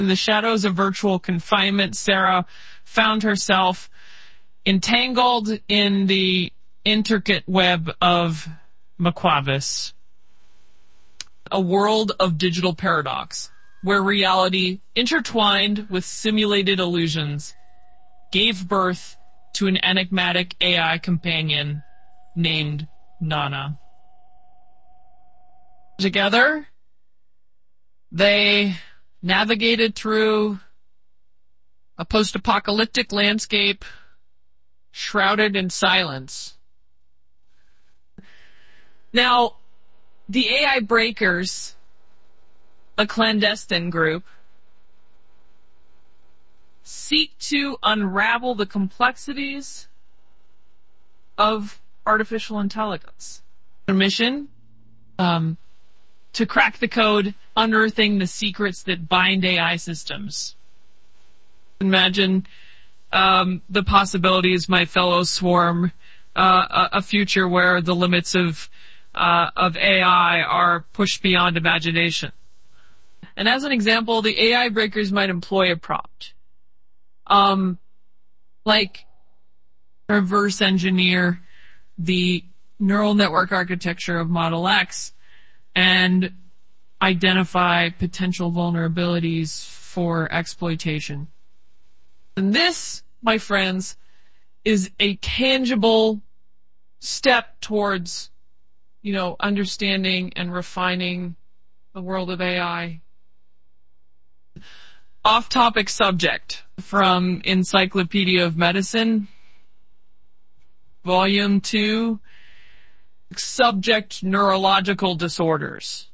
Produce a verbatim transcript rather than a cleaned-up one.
In the shadows of virtual confinement, Sarah found herself entangled in the intricate web of Macquavis, a world of digital paradox, where reality, intertwined with simulated illusions, gave birth to an enigmatic A I companion named Nana. Together, they navigated through a post-apocalyptic landscape shrouded in silence. Now, the A I Breakers, a clandestine group, seek to unravel the complexities of artificial intelligence. Their mission, um, to crack the code, unearthing the secrets that bind A I systems. Imagine um, the possibilities, my fellow swarm, uh, a, a future where the limits of uh, of A I are pushed beyond imagination. And as an example, the A I Breakers might employ a prompt, um, like reverse engineer the neural network architecture of Model X and identify potential vulnerabilities for exploitation. And this, my friends, is a tangible step towards, you know, understanding and refining the world of A I. Off-topic subject from Encyclopedia of Medicine, Volume two, Subject Neurological Disorders.